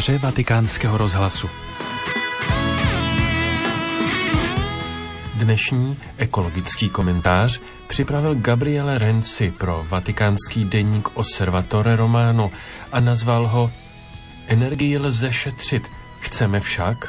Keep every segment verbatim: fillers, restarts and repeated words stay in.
komentáře Vatikánského rozhlasu. Dnešní ekologický komentář připravil Gabriele Renzi pro vatikánský deník Osservatore Romano a nazval ho Energii lze šetřit, chceme však?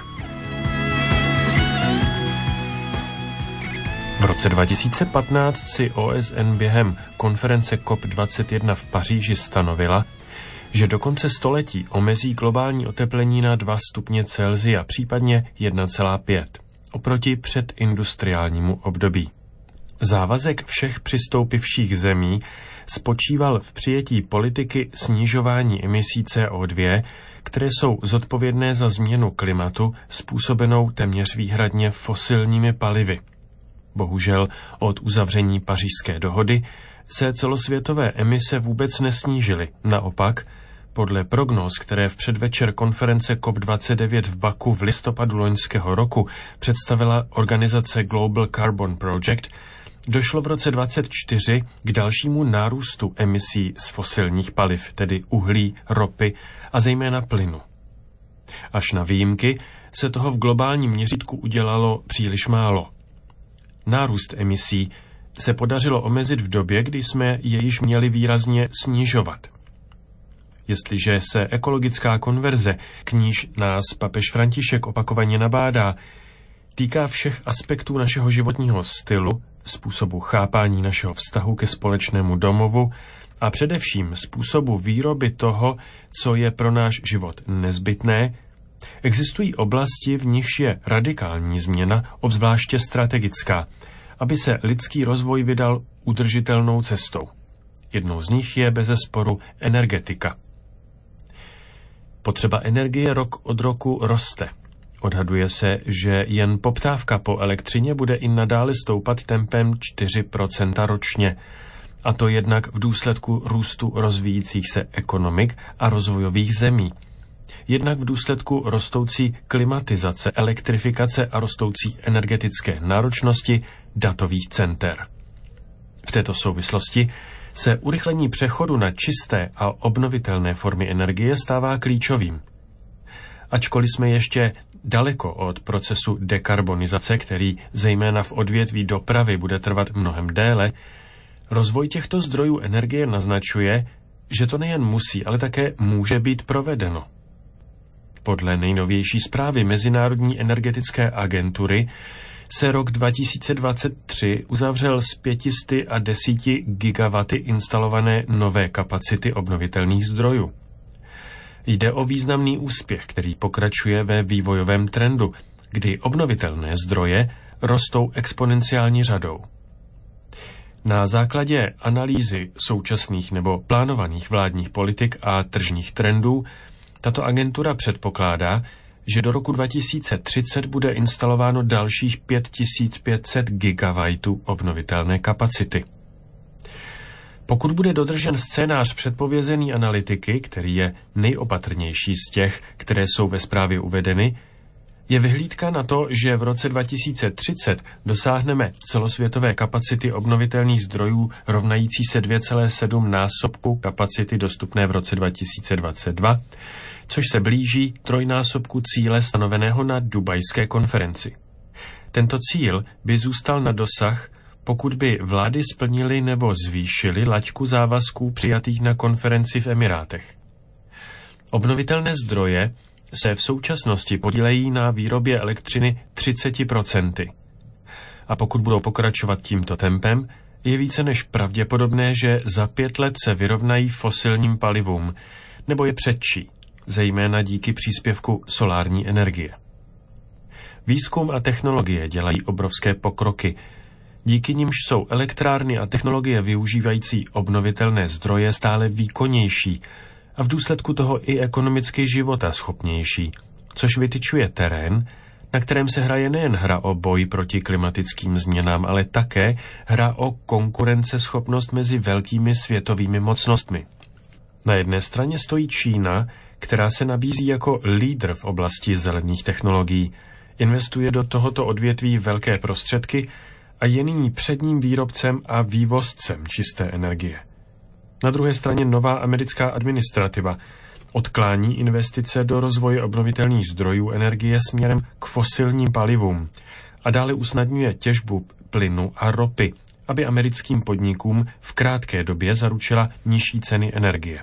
V roce dva tisíce patnáct si O S N během konference C O P dvacet jedna v Paříži stanovila, že do konce století omezí globální oteplení na dva stupně Celsia, případně jedna celá pět, oproti předindustriálnímu období. Závazek všech přistoupivších zemí spočíval v přijetí politiky snižování emisí C O dva, které jsou zodpovědné za změnu klimatu způsobenou téměř výhradně fosilními palivy. Bohužel od uzavření Pařížské dohody se celosvětové emise vůbec nesnížily. Naopak, podle prognóz, které v předvečer konference C O P dvacet devět v Baku v listopadu loňského roku představila organizace Global Carbon Project, došlo v roce dvacet čtyři k dalšímu nárůstu emisí z fosilních paliv, tedy uhlí, ropy a zejména plynu. Až na výjimky se toho v globálním měřítku udělalo příliš málo. Nárůst emisí se podařilo omezit v době, kdy jsme je již měli výrazně snižovat. Jestliže se ekologická konverze, k níž nás papež František opakovaně nabádá, týká všech aspektů našeho životního stylu, způsobu chápání našeho vztahu ke společnému domovu a především způsobu výroby toho, co je pro náš život nezbytné, existují oblasti, v nichž je radikální změna obzvláště strategická, aby se lidský rozvoj vydal udržitelnou cestou. Jednou z nich je bezesporu energetika. Potřeba energie rok od roku roste. Odhaduje se, že jen poptávka po elektřině bude i nadále stoupat tempem čtyři procenta ročně, a to jednak v důsledku růstu rozvíjících se ekonomik a rozvojových zemí, jednak v důsledku rostoucí klimatizace, elektrifikace a rostoucí energetické náročnosti datových center. V této souvislosti se urychlení přechodu na čisté a obnovitelné formy energie stává klíčovým. Ačkoliv jsme ještě daleko od procesu dekarbonizace, který zejména v odvětví dopravy bude trvat mnohem déle, rozvoj těchto zdrojů energie naznačuje, že to nejen musí, ale také může být provedeno. Podle nejnovější zprávy Mezinárodní energetické agentury se rok dva tisíce dvacet tři uzavřel s pět set deset gigawaty instalované nové kapacity obnovitelných zdrojů. Jde o významný úspěch, který pokračuje ve vývojovém trendu, kdy obnovitelné zdroje rostou exponenciální řadou. Na základě analýzy současných nebo plánovaných vládních politik a tržních trendů tato agentura předpokládá, že do roku dva tisíce třicet bude instalováno dalších pět tisíc pět set gigawatů obnovitelné kapacity. Pokud bude dodržen scénář předpovězený analytiky, který je nejopatrnější z těch, které jsou ve zprávě uvedeny, je vyhlídka na to, že v roce dva tisíce třicet dosáhneme celosvětové kapacity obnovitelných zdrojů rovnající se dvě celá sedm násobku kapacity dostupné v roce dva tisíce dvacet dva, což se blíží trojnásobku cíle stanoveného na dubajské konferenci. Tento cíl by zůstal na dosah, pokud by vlády splnily nebo zvýšily laťku závazků přijatých na konferenci v Emirátech. Obnovitelné zdroje se v současnosti podílejí na výrobě elektřiny třicet procent. A pokud budou pokračovat tímto tempem, je více než pravděpodobné, že za pět let se vyrovnají fosilním palivům, nebo je předčí, zejména díky příspěvku solární energie. Výzkum a technologie dělají obrovské pokroky, díky nimž jsou elektrárny a technologie využívající obnovitelné zdroje stále výkonnější a v důsledku toho i ekonomicky životaschopnější, což vytyčuje terén, na kterém se hraje nejen hra o boj proti klimatickým změnám, ale také hra o konkurenceschopnost mezi velkými světovými mocnostmi. Na jedné straně stojí Čína, která se nabízí jako lídr v oblasti zelených technologií, investuje do tohoto odvětví velké prostředky a je nyní předním výrobcem a vývozcem čisté energie. Na druhé straně nová americká administrativa odklání investice do rozvoje obnovitelných zdrojů energie směrem k fosilním palivům a dále usnadňuje těžbu plynu a ropy, aby americkým podnikům v krátké době zaručila nižší ceny energie.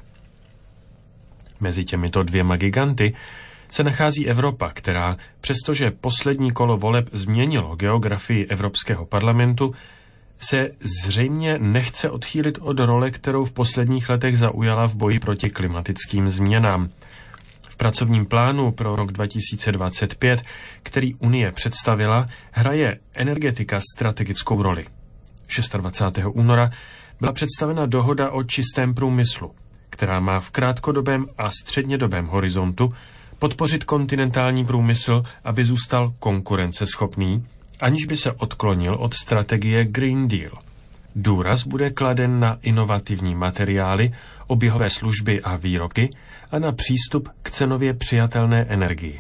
Mezi těmito dvěma giganty se nachází Evropa, která, přestože poslední kolo voleb změnilo geografii Evropského parlamentu, se zřejmě nechce odchýlit od role, kterou v posledních letech zaujala v boji proti klimatickým změnám. V pracovním plánu pro rok dva tisíce dvacet pět, který Unie představila, hraje energetika strategickou roli. dvacátého šestého února byla představena dohoda o čistém průmyslu, která má v krátkodobém a střednědobém horizontu podpořit kontinentální průmysl, aby zůstal konkurenceschopný, aniž by se odklonil od strategie Green Deal. Důraz bude kladen na inovativní materiály, oběhové služby a výroky a na přístup k cenově přijatelné energii.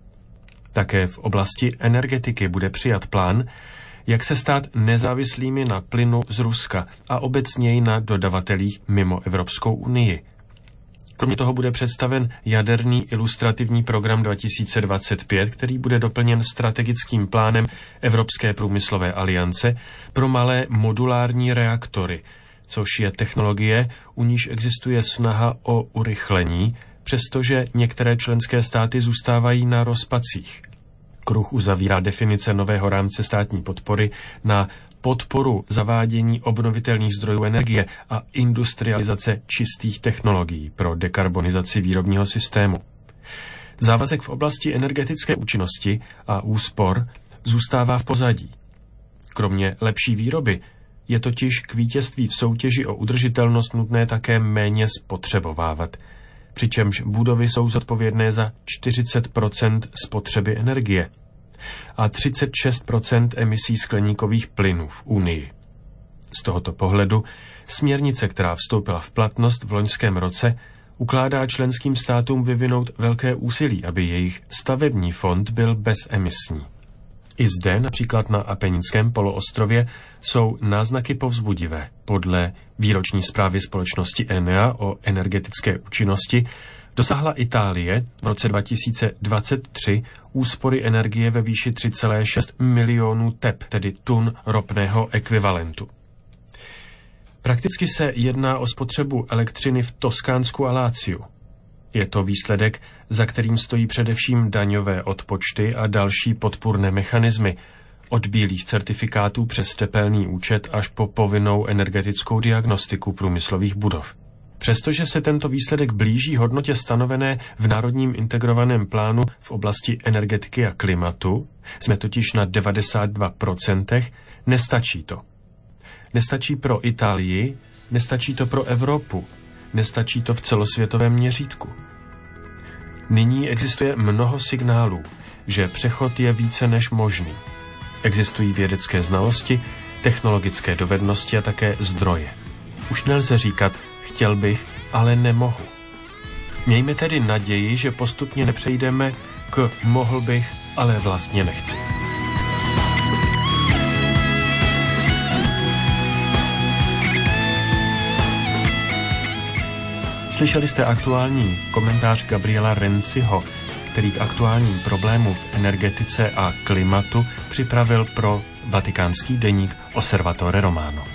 Také v oblasti energetiky bude přijat plán, jak se stát nezávislými na plynu z Ruska a obecněji na dodavatelích mimo Evropskou unii. Kromě toho bude představen jaderný ilustrativní program dva tisíce dvacet pět, který bude doplněn strategickým plánem Evropské průmyslové aliance pro malé modulární reaktory, což je technologie, u níž existuje snaha o urychlení, přestože některé členské státy zůstávají na rozpacích. Kruh uzavírá definice nového rámce státní podpory na podporu zavádění obnovitelných zdrojů energie a industrializace čistých technologií pro dekarbonizaci výrobního systému. Závazek v oblasti energetické účinnosti a úspor zůstává v pozadí. Kromě lepší výroby je totiž k vítězství v soutěži o udržitelnost nutné také méně spotřebovávat, přičemž budovy jsou zodpovědné za čtyřicet procent spotřeby energie a třicet šest procent emisí skleníkových plynů v Unii. Z tohoto pohledu směrnice, která vstoupila v platnost v loňském roce, ukládá členským státům vyvinout velké úsilí, aby jejich stavební fond byl bezemisní. I zde, například na Apeninském poloostrově, jsou náznaky povzbudivé. Podle výroční zprávy společnosti Enea o energetické účinnosti dosáhla Itálie v roce dva tisíce dvacet tři úspory energie ve výši tři celé šest milionů tep, tedy tun ropného ekvivalentu. Prakticky se jedná o spotřebu elektřiny v Toskánsku a Láciu. Je to výsledek, za kterým stojí především daňové odpočty a další podpůrné mechanismy, od bílých certifikátů přes tepelný účet až po povinnou energetickou diagnostiku průmyslových budov. Přestože se tento výsledek blíží hodnotě stanovené v Národním integrovaném plánu v oblasti energetiky a klimatu, jsme totiž na devadesát dva procent, nestačí to. Nestačí pro Itálii, nestačí to pro Evropu, nestačí to v celosvětovém měřítku. Nyní existuje mnoho signálů, že přechod je více než možný. Existují vědecké znalosti, technologické dovednosti a také zdroje. Už nelze říkat, chtěl bych, ale nemohu. Mějme tedy naději, že postupně nepřejdeme k mohl bych, ale vlastně nechci. Slyšeli jste aktuální komentář Gabriela Renziho, který k aktuálním problémům v energetice a klimatu připravil pro vatikánský deník Osservatore Romano.